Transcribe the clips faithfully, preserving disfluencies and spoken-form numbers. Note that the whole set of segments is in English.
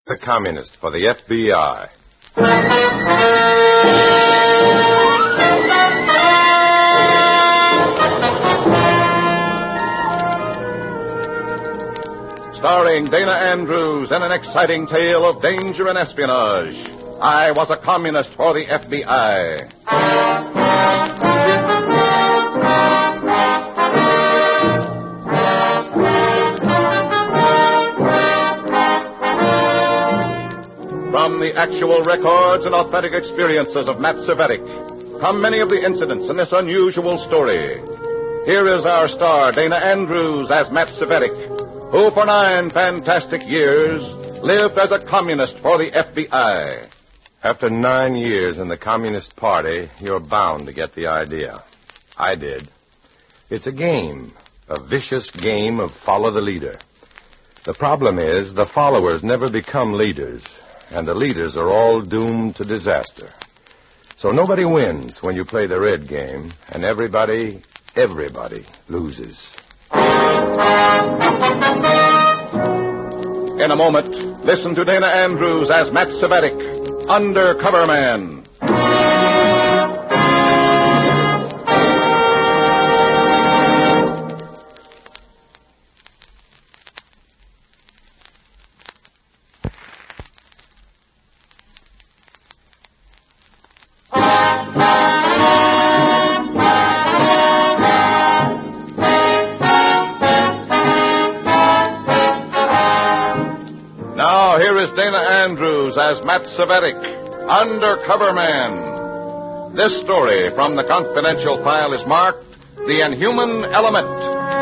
The Communist for the F B I. Starring Dana Andrews in an exciting tale of danger and espionage. I Was a Communist for the F B I. From the actual records and authentic experiences of Matt Cvetic come many of the incidents in this unusual story. Here is our star, Dana Andrews, as Matt Cvetic, who for nine fantastic years lived as a communist for the F B I. After nine years in the Communist Party, you're bound to get the idea. I did. It's a game, a vicious game of follow the leader. The problem is the followers never become leaders, and the leaders are all doomed to disaster. So nobody wins when you play the red game, and everybody, everybody loses. In a moment, listen to Dana Andrews as Matt Cvetic, Undercover Man. Dana Andrews as Matt Cvetic, Undercover Man. This story from the confidential file is marked The Inhuman Element.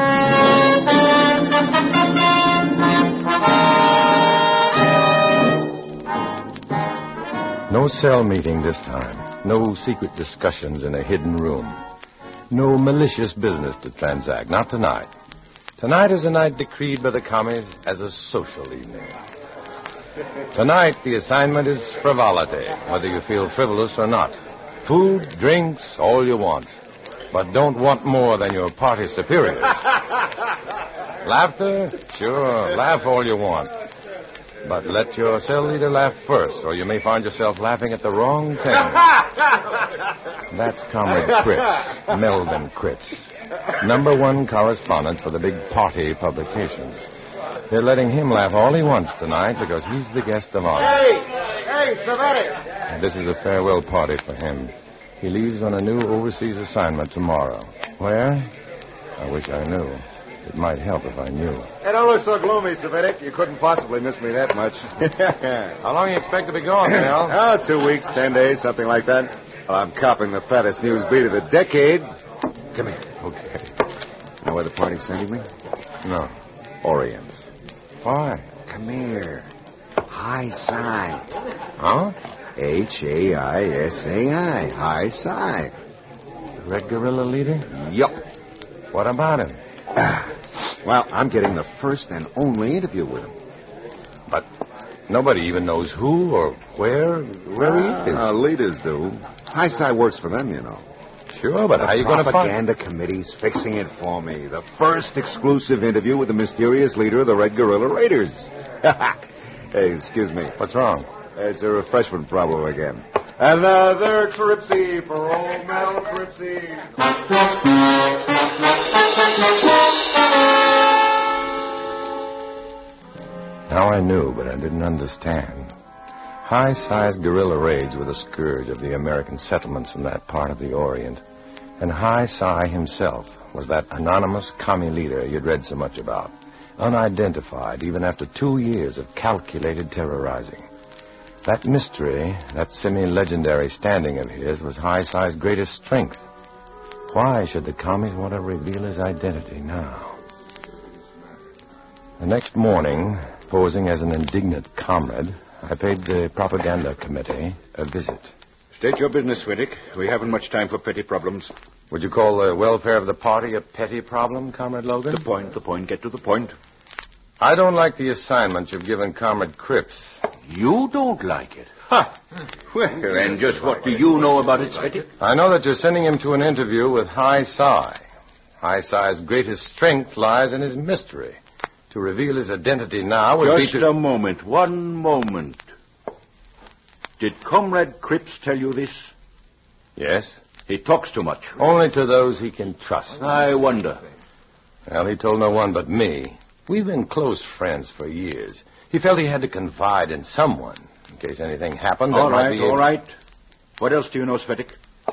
No cell meeting this time. No secret discussions in a hidden room. No malicious business to transact. Not tonight. Tonight is a night decreed by the commies as a social evening. Tonight, the assignment is frivolity, whether you feel frivolous or not. Food, drinks, all you want. But don't want more than your party superiors. Laughter? Sure, laugh all you want. But let your cell leader laugh first, or you may find yourself laughing at the wrong thing. That's Comrade Critz, Melvin Critz, number one correspondent for the big party publications. They're letting him laugh all he wants tonight because he's the guest of honor. Hey! Hey, Cvetic! This is a farewell party for him. He leaves on a new overseas assignment tomorrow. Where? I wish I knew. It might help if I knew. Hey, don't look so gloomy, Cvetic. You couldn't possibly miss me that much. How long do you expect to be gone, Mel? Oh, two weeks, ten days, something like that. Well, I'm copping the fattest news beat of the decade. Come here. Okay. Know where the party's sending me? No. Orient. Why? Come here. High Psi. Huh? H A I S A I. High Psi. The Red Guerrilla leader? Yup. What about him? Well, I'm getting the first and only interview with him. But nobody even knows who or where, where uh, he is. Uh, leaders do. High Psi works for them, you know. Sure, but the how are you going to find... The propaganda committee's fixing it for me. The first exclusive interview with the mysterious leader of the Red Guerrilla Raiders. Hey, excuse me. What's wrong? It's a refreshment problem again. Another Cripsy for old Mel Cripsy. Now I knew, but I didn't understand. High-sized guerrilla raids were the scourge of the American settlements in that part of the Orient. And High Psi himself was that anonymous commie leader you'd read so much about, unidentified even after two years of calculated terrorizing. That mystery, that semi-legendary standing of his, was High Psi's greatest strength. Why should the commies want to reveal his identity now? The next morning, posing as an indignant comrade, I paid the propaganda committee a visit. State your business, Cvetic. We haven't much time for petty problems. Would you call the welfare of the party a petty problem, Comrade Logan? The point, the point. Get to the point. I don't like the assignment you've given Comrade Cripps. You don't like it? Ha! Well, and just what do you know about it, Cvetic? I know that you're sending him to an interview with High Psi. High Psi's greatest strength lies in his mystery. To reveal his identity now would Just be to... a moment. One moment. Did Comrade Cripps tell you this? Yes? He talks too much. Only to those he can trust. I wonder. Well, he told no one but me. We've been close friends for years. He felt he had to confide in someone in case anything happened. All that might right, be all able... right. What else do you know, Svetik?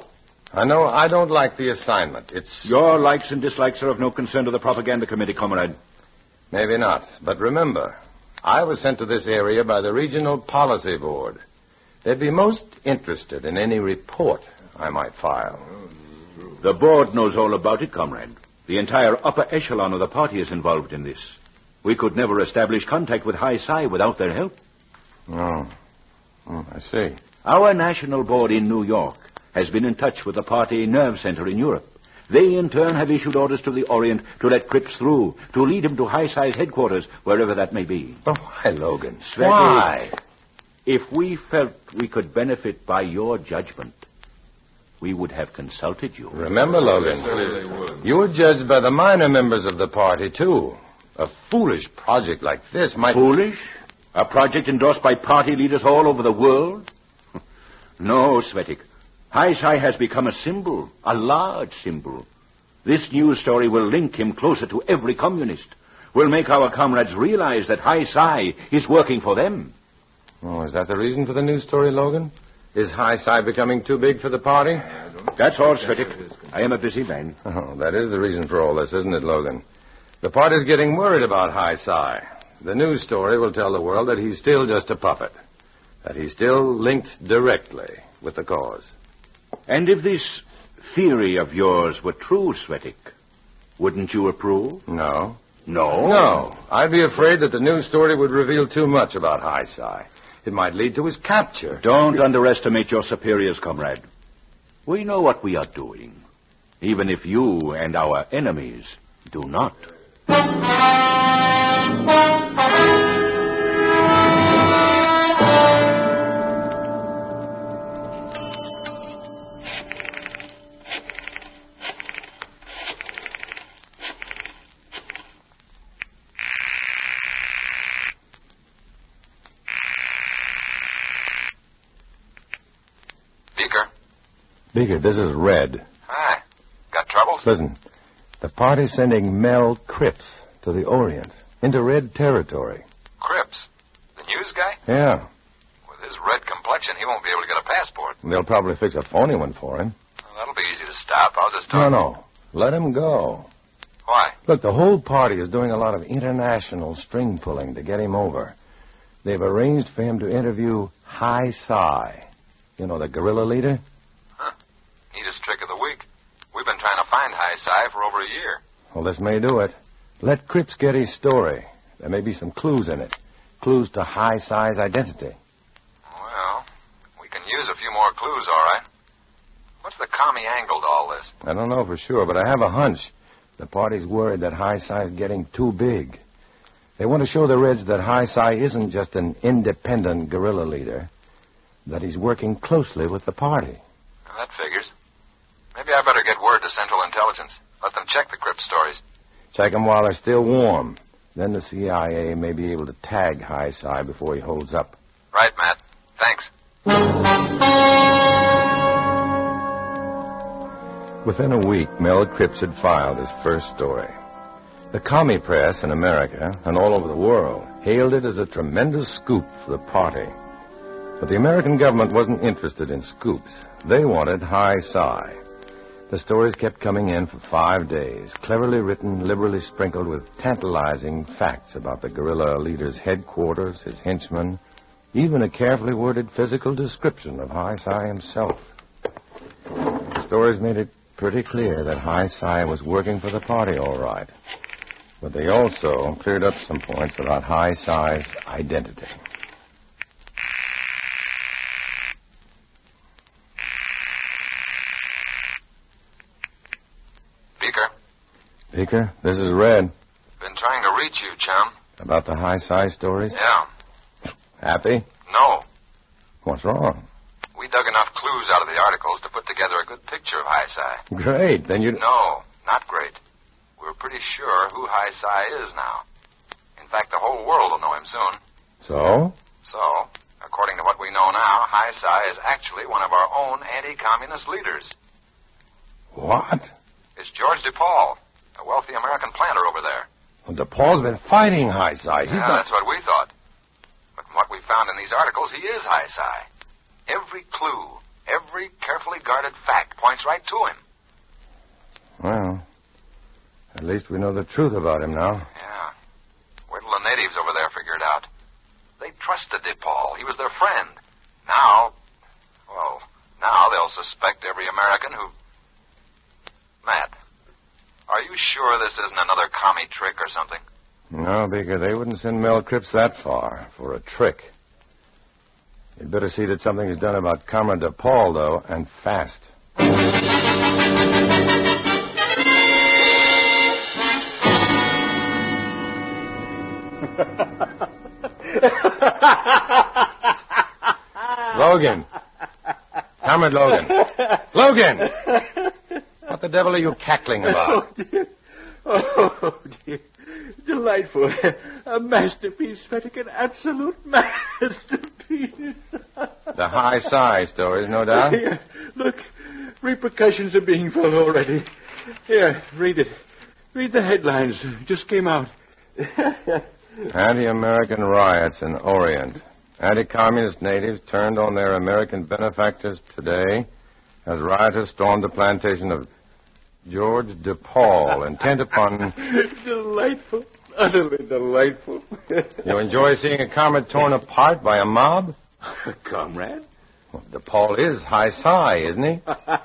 I know I don't like the assignment. It's... Your likes and dislikes are of no concern to the propaganda committee, comrade. Maybe not. But remember, I was sent to this area by the Regional Policy Board. They'd be most interested in any report I might file. The board knows all about it, comrade. The entire upper echelon of the party is involved in this. We could never establish contact with High Psi without their help. Oh. oh, I see. Our national board in New York has been in touch with the party nerve center in Europe. They, in turn, have issued orders to the Orient to let Cripps through, to lead him to High Psi's headquarters, wherever that may be. But why, Logan? Svetik, Why? If we felt we could benefit by your judgment, we would have consulted you. Remember, Logan, you were judged by the minor members of the party, too. A foolish project like this might... Foolish? A project endorsed by party leaders all over the world? No, Svetik. High Psi has become a symbol, a large symbol. This news story will link him closer to every communist. Will make our comrades realize that High Psi is working for them. Oh, is that the reason for the news story, Logan? Is High Psi becoming too big for the party? That's all, Svetik. I am a busy man. Oh, that is the reason for all this, isn't it, Logan? The party's getting worried about High Psi. The news story will tell the world that he's still just a puppet. That he's still linked directly with the cause. And if this theory of yours were true, Svetik, wouldn't you approve? No. No? No. I'd be afraid that the news story would reveal too much about High Psi. It might lead to his capture. Don't underestimate your superiors, comrade. We know what we are doing, even if you and our enemies do not. Beaker. Beaker, this is Red. Hi. Got troubles? Listen, the party's sending Mel Cripps to the Orient, into Red territory. Cripps? The news guy? Yeah. With his red complexion, he won't be able to get a passport. They'll probably fix a phony one for him. Well, that'll be easy to stop. I'll just No, talk... no. Let him go. Why? Look, the whole party is doing a lot of international string pulling to get him over. They've arranged for him to interview High Psi. You know, the guerrilla leader? Huh. Neatest trick of the week. We've been trying to find High Psi for over a year. Well, this may do it. Let Cripps get his story. There may be some clues in it. Clues to High Psi's identity. Well, we can use a few more clues, all right. What's the commie angle to all this? I don't know for sure, but I have a hunch. The party's worried that High Psi's getting too big. They want to show the Reds that High Psi isn't just an independent guerrilla leader, that he's working closely with the party. Well, that figures. Maybe I better get word to Central Intelligence. Let them check the Cripps stories. Check them while they're still warm. Then the C I A may be able to tag High Psi before he holds up. Right, Matt. Thanks. Within a week, Mel Cripps had filed his first story. The commie press in America and all over the world hailed it as a tremendous scoop for the party. But the American government wasn't interested in scoops. They wanted High Psi. The stories kept coming in for five days, cleverly written, liberally sprinkled with tantalizing facts about the guerrilla leader's headquarters, his henchmen, even a carefully worded physical description of High Psi himself. The stories made it pretty clear that High Psi was working for the party all right. But they also cleared up some points about High Psi's identity. Beaker. Beaker, this is Red. Been trying to reach you, chum. About the High Psi stories? Yeah. Happy? No. What's wrong? We dug enough clues out of the articles to put together a good picture of High Psi. Great. Then you... No, not great. We're pretty sure who High Psi is now. fact, the whole world will know him soon. So? So, according to what we know now, Hai Sai is actually one of our own anti-communist leaders. What? It's George DePaul, a wealthy American planter over there. Well, DePaul's been fighting Hai Sai. He's yeah, not... that's what we thought. But from what we found in these articles, he is Hai Sai. Every clue, every carefully guarded fact points right to him. Well, at least we know the truth about him now. Yeah. Wait till the natives over there figure it out. They trusted DePaul. He was their friend. Now, well, now they'll suspect every American who... Matt, are you sure this isn't another commie trick or something? No, Beaker, they wouldn't send Mel Cripps that far for a trick. You'd better see that something is done about Comrade DePaul, though, and fast. Logan. Comrade Logan. Logan! What the devil are you cackling about? Oh, dear. Oh, dear. Delightful. A masterpiece, Fettick, an absolute masterpiece. The Hai Sai stories, no doubt. Here, look, repercussions are being felt already. Here, read it. Read the headlines. Just came out. Anti-American riots in Orient. Anti-communist natives turned on their American benefactors today as rioters stormed the plantation of George DePaul, intent upon... Delightful. Utterly delightful. You enjoy seeing a comrade torn apart by a mob? Comrade? Well, DePaul is Hai Sai, isn't he?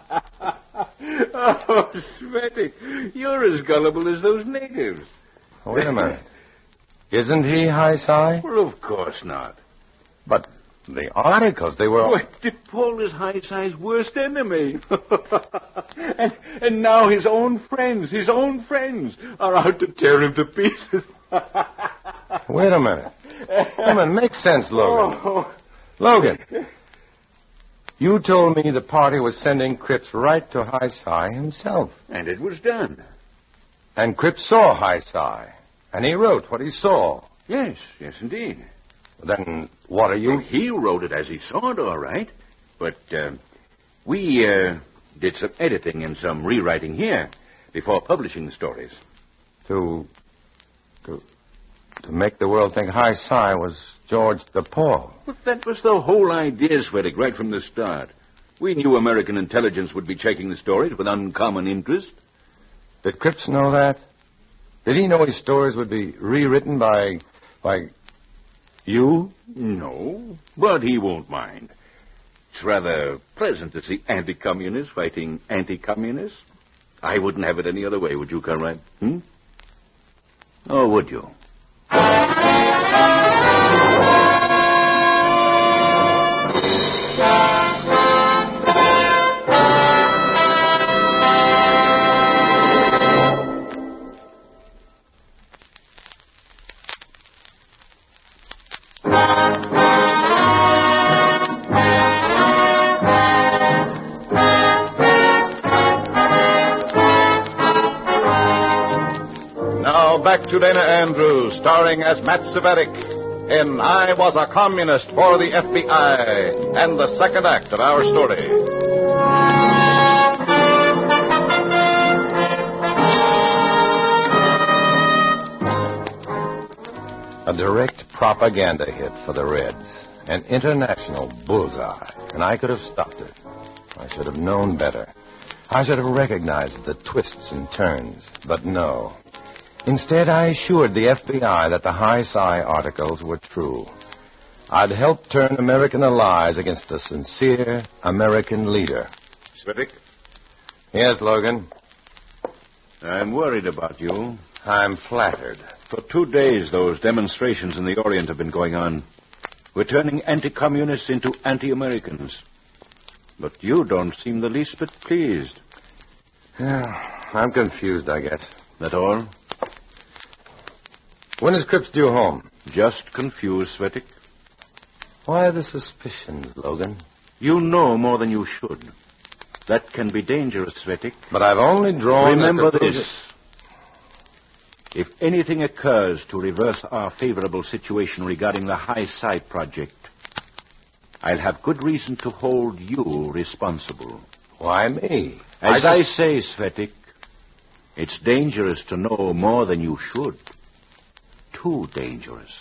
Oh, Svetty, you're as gullible as those natives. Oh, wait a minute. Isn't he Hai Sai? Well, of course not. But the articles, they were... Why, DePaul is Hai Sai's worst enemy. and, and now his own friends, his own friends, are out to tear him to pieces. Wait a minute. Come on, make sense, Logan. Oh. Logan, you told me the party was sending Cripps right to Hai Sai himself. And it was done. And Cripps saw Hai Sai. And he wrote what he saw. Yes, yes, indeed. Then what are you... Well, he wrote it as he saw it, all right. But uh, we uh, did some editing and some rewriting here before publishing the stories. To... to... to make the world think Hai Sai was George DePaul. But that was the whole idea, Svettig, right from the start. We knew American intelligence would be checking the stories with uncommon interest. Did Cripps know that? Did he know his stories would be rewritten by... by... you? No, but he won't mind. It's rather pleasant to see anti-communists fighting anti-communists. I wouldn't have it any other way, would you, Conrad? Hmm? Or would you? Back to Dana Andrews, starring as Matt Cvetic in I Was a Communist for the F B I, and the second act of our story. A direct propaganda hit for the Reds. An international bullseye. And I could have stopped it. I should have known better. I should have recognized the twists and turns. But no. Instead, I assured the F B I that the Hai Sai articles were true. I'd helped turn American allies against a sincere American leader. Svettig? Yes, Logan. I'm worried about you. I'm flattered. For two days, those demonstrations in the Orient have been going on. We're turning anti-communists into anti-Americans. But you don't seem the least bit pleased. Yeah, I'm confused, I guess. That all? When is Cripps due home? Just confused, Svettig. Why the suspicions, Logan? You know more than you should. That can be dangerous, Svettig. But I've only drawn... Remember the this. If anything occurs to reverse our favorable situation regarding the High Side project, I'll have good reason to hold you responsible. Why me? As I, I just... say, Svetik, it's dangerous to know more than you should. Too dangerous.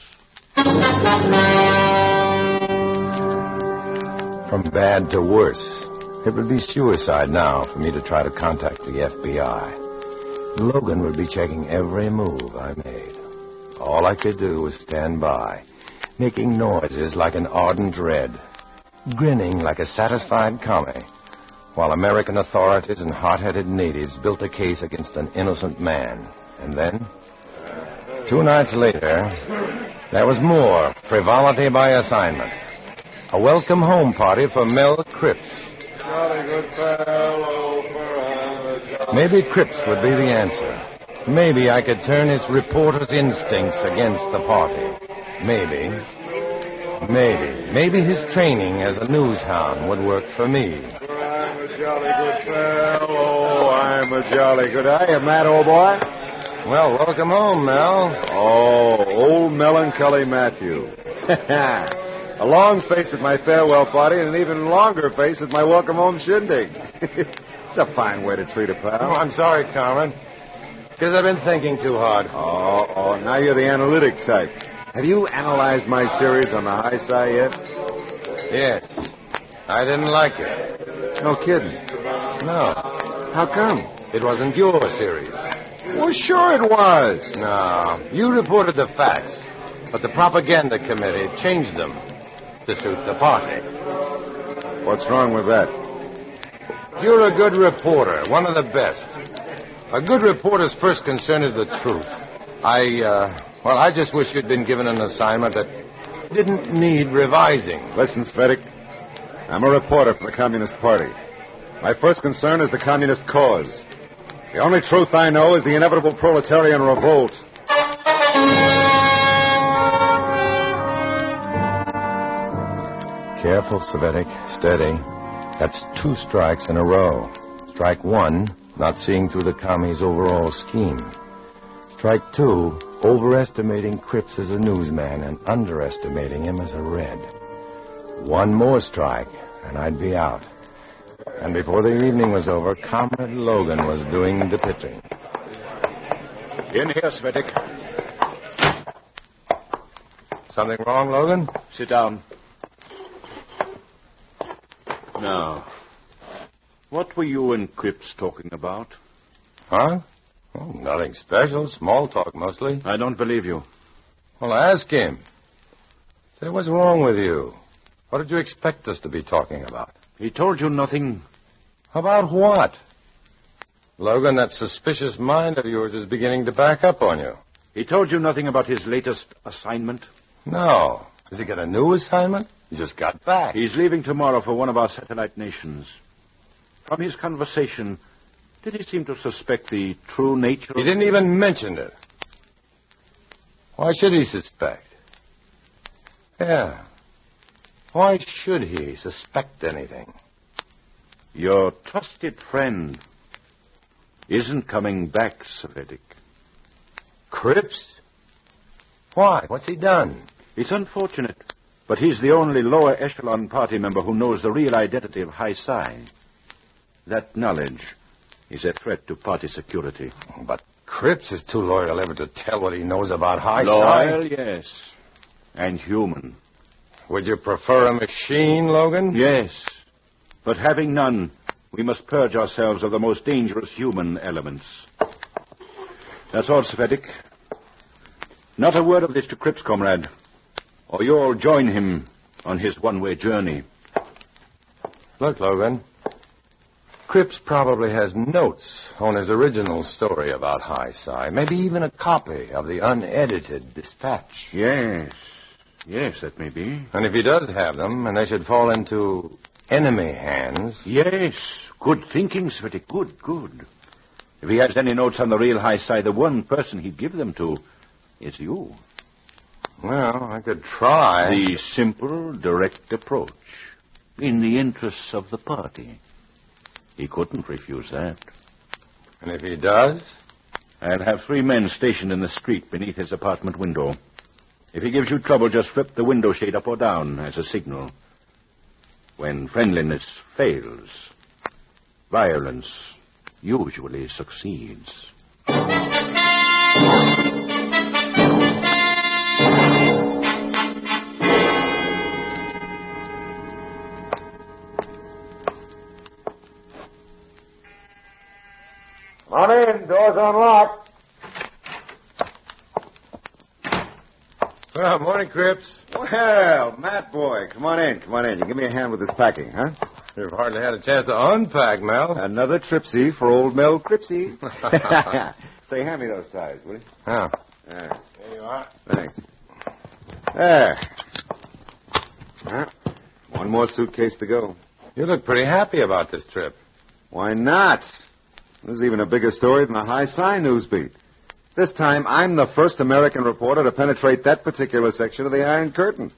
From bad to worse. It would be suicide now for me to try to contact the F B I. Logan would be checking every move I made. All I could do was stand by, making noises like an ardent red, grinning like a satisfied commie, while American authorities and hot-headed natives built a case against an innocent man. And then, two nights later, there was more frivolity by assignment. A welcome home party for Mel Cripps. Jolly good fellow forever. Maybe Cripps would be the answer. Maybe I could turn his reporter's instincts against the party. Maybe. Maybe. Maybe his training as a news hound would work for me. I'm a jolly good fellow. I'm a jolly good... Hiya, Matt, old boy. Well, welcome home, Mel. Oh, old melancholy Matthew. A long face at my farewell party and an even longer face at my welcome home shindig. It's a fine way to treat a pal. Oh, I'm sorry, Carmen. Because I've been thinking too hard. Oh, oh, now you're the analytic type. Have you analyzed my series on the High Side yet? Yes. I didn't like it. No kidding. No. How come? It wasn't your series. Well, sure it was. No. You reported the facts, but the propaganda committee changed them to suit the party. What's wrong with that? You're a good reporter, one of the best. A good reporter's first concern is the truth. I, uh, well, I just wish you'd been given an assignment that didn't need revising. Listen, Svetik, I'm a reporter for the Communist Party. My first concern is the communist cause. The only truth I know is the inevitable proletarian revolt. Careful, Svetik. Steady. That's two strikes in a row. Strike one, not seeing through the commies' overall scheme. Strike two, overestimating Cripps as a newsman and underestimating him as a Red. One more strike, and I'd be out. And before the evening was over, Comrade Logan was doing the pitching. In here, Svetik. Something wrong, Logan? Sit down. Now, what were you and Cripps talking about? Huh? Oh, nothing special. Small talk, mostly. I don't believe you. Well, ask him. Say, what's wrong with you? What did you expect us to be talking about? He told you nothing. About what? Logan, that suspicious mind of yours is beginning to back up on you. He told you nothing about his latest assignment? No. Has he got a new assignment? He just got back. He's leaving tomorrow for one of our satellite nations. From his conversation, did he seem to suspect the true nature He of... didn't even mention it. Why should he suspect? Yeah. Why should he suspect anything? Your trusted friend isn't coming back, Svetik. Cripps? Why? What's he done? It's unfortunate, but he's the only lower echelon party member who knows the real identity of High Side. That knowledge is a threat to party security. But Cripps is too loyal ever to tell what he knows about High Loyal, Side. yes. And human. Would you prefer a machine, Logan? Yes. But having none, we must purge ourselves of the most dangerous human elements. That's all, Svetik. Not a word of this to Cripps, comrade, or you'll join him on his one-way journey. Look, Logan. Cripps probably has notes on his original story about High Side. Maybe even a copy of the unedited dispatch. Yes. Yes, that may be. And if he does have them, and they should fall into enemy hands... Yes. Good thinking, Svetik. Good, good. If he has any notes on the real High Side, the one person he'd give them to is you. Well, I could try. The simple, direct approach. In the interests of the party. He couldn't refuse that. And if he does? I'll have three men stationed in the street beneath his apartment window. If he gives you trouble, just flip the window shade up or down as a signal. When friendliness fails, violence usually succeeds. Come on in. Door's unlocked. Well, morning, Cripps. Well, Matt boy, come on in. Come on in. You give me a hand with this packing, huh? You've hardly had a chance to unpack, Mel. Another tripsy for old Mel Cripsy. Say, hand me those ties, will you? Oh. There. There you are. Thanks. There. Huh? One more suitcase to go. You look pretty happy about this trip. Why not? This is even a bigger story than the High Sign Newsbeat. This time, I'm the first American reporter to penetrate that particular section of the Iron Curtain.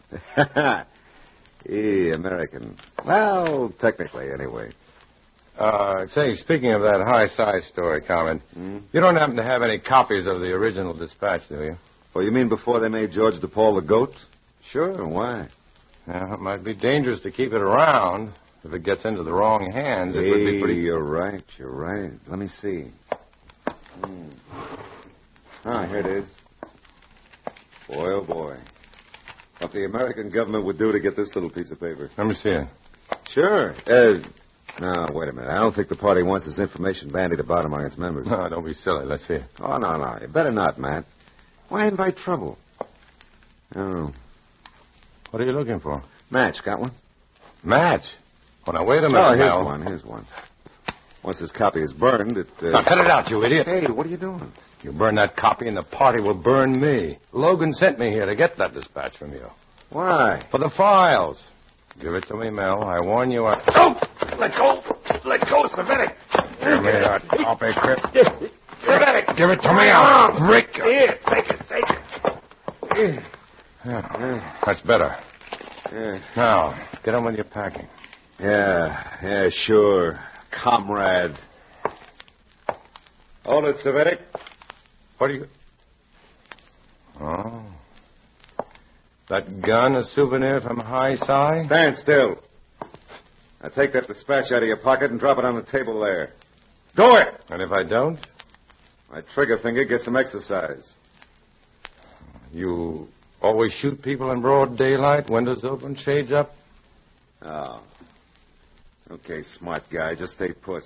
Eh, American. Well, technically, anyway. Uh, say, speaking of that high size story, Carmen, Hmm? you don't happen to have any copies of the original dispatch, do you? Oh, you mean before they made George DePaul the goat? Sure, why? Yeah, it might be dangerous to keep it around. If it gets into the wrong hands, it hey, would be pretty... You're right, you're right. Let me see. Hmm. Ah, here it is. Boy, oh boy. What the American government would do to get this little piece of paper. Let me see it. Sure. Uh, no, wait a minute. I don't think the party wants this information bandied about among its members. No, don't be silly. Let's see it. Oh, no, no. You better not, Matt. Why invite trouble? Oh. What are you looking for? Match, got one? Match? Oh, now, wait a minute, Oh, here's Mel. one, here's one. Once this copy is burned, it... Uh... Now, cut it out, you idiot. Hey, what are you doing? You burn that copy and the party will burn me. Logan sent me here to get that dispatch from you. Why? For the files. Give it to me, Mel. I warn you. I... Oh! Let go! Let go, Savetic! Give me that copy, Cripps. Savetic! Give it to me. I'll break you. Here, take it, take it. Yeah, that's better. Yeah. Now, get on with your packing. Yeah, yeah, sure. Comrade. Hold it, Savetic. What do you... Oh. That gun a souvenir from High Si? Stand still. Now take that dispatch out of your pocket and drop it on the table there. Do it! And if I don't? My trigger finger gets some exercise. You always shoot people in broad daylight, windows open, shades up? Oh. Okay, smart guy. Just stay put.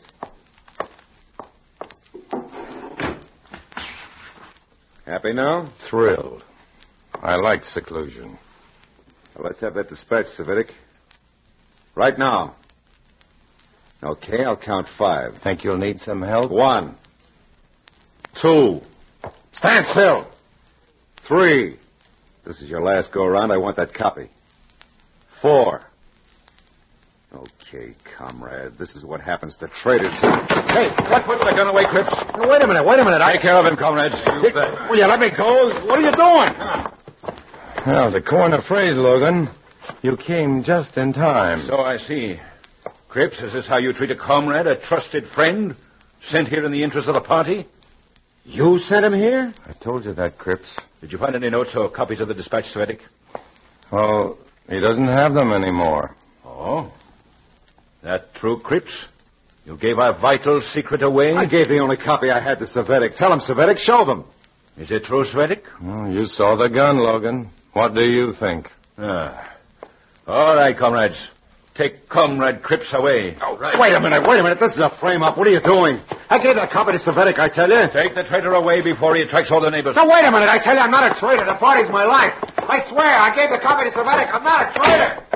Happy now? Thrilled. I like seclusion. Well, let's have that dispatch, Savitic. Right now. Okay, I'll count five. Think you'll need some help? One. Two. Stand still. Three. This is your last go-around. I want that copy. Four. Okay, comrade. This is what happens to traitors. Hey, what put the gun away, Cripps? Now, wait a minute, wait a minute. Take care of him, comrades. Will you let me go? What are you doing? Well, to coin a phrase, Logan, you came just in time. So I see. Cripps, is this how you treat a comrade, a trusted friend, sent here in the interest of the party? You sent him here? I told you that, Cripps. Did you find any notes or copies of the dispatch, Savetic? Well, he doesn't have them anymore. Oh? That true, Cripps? You gave our vital secret away? I gave the only copy I had to Savetic. Tell him, Savetic. Show them. Is it true, Savetic? Well, you saw the gun, Logan. What do you think? Ah. All right, comrades. Take Comrade Cripps away. Oh, right. Wait a minute, wait a minute. This is a frame-up. What are you doing? I gave that copy to Savetic, I tell you. Take the traitor away before he attracts all the neighbors. Now, wait a minute. I tell you, I'm not a traitor. The party's my life. I swear, I gave the copy to Savetic. I'm not a traitor.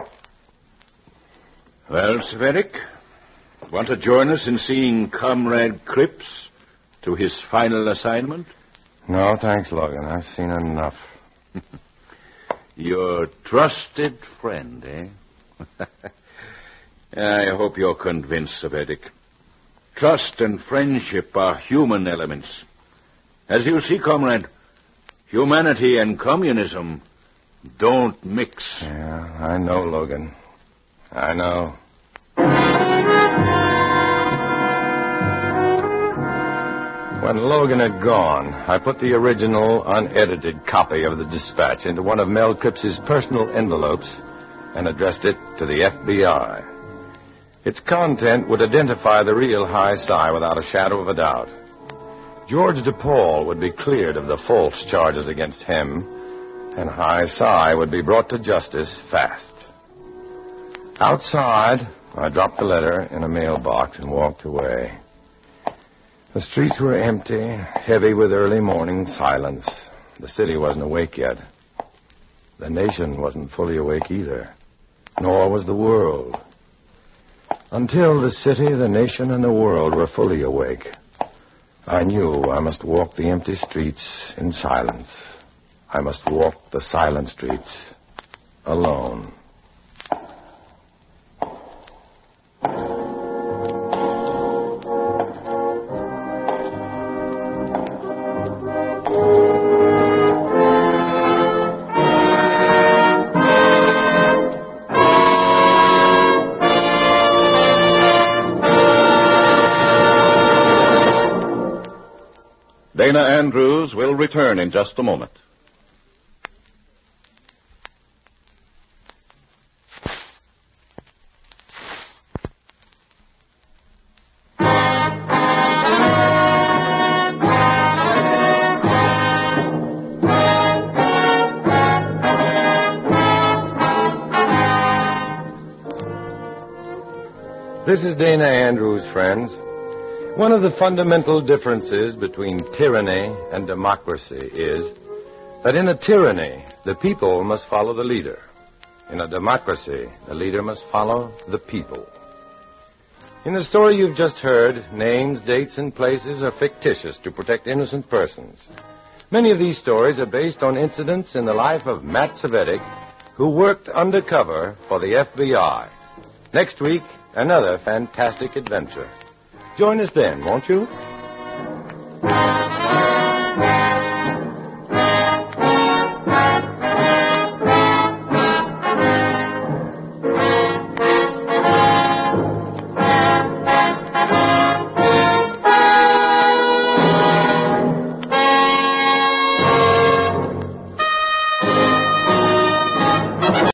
Well, Savetic, want to join us in seeing Comrade Cripps to his final assignment? No, thanks, Logan. I've seen enough. Your trusted friend, eh? I hope you're convinced, Savetic. Trust and friendship are human elements. As you see, comrade, humanity and communism don't mix. Yeah, I know, Logan. I know. When Logan had gone, I put the original, unedited copy of the dispatch into one of Mel Cripps's personal envelopes and addressed it to the F B I. Its content would identify the real Hi Si without a shadow of a doubt. George DePaul would be cleared of the false charges against him, and Hi Si would be brought to justice fast. Outside, I dropped the letter in a mailbox and walked away. The streets were empty, heavy with early morning silence. The city wasn't awake yet. The nation wasn't fully awake either, nor was the world. Until the city, the nation, and the world were fully awake, I knew I must walk the empty streets in silence. I must walk the silent streets alone. Dana Andrews will return in just a moment. This is Dana Andrews, friends. One of the fundamental differences between tyranny and democracy is that in a tyranny, the people must follow the leader. In a democracy, the leader must follow the people. In the story you've just heard, names, dates, and places are fictitious to protect innocent persons. Many of these stories are based on incidents in the life of Matt Cvetic, who worked undercover for the F B I. Next week, another fantastic adventure. Join us then, won't you?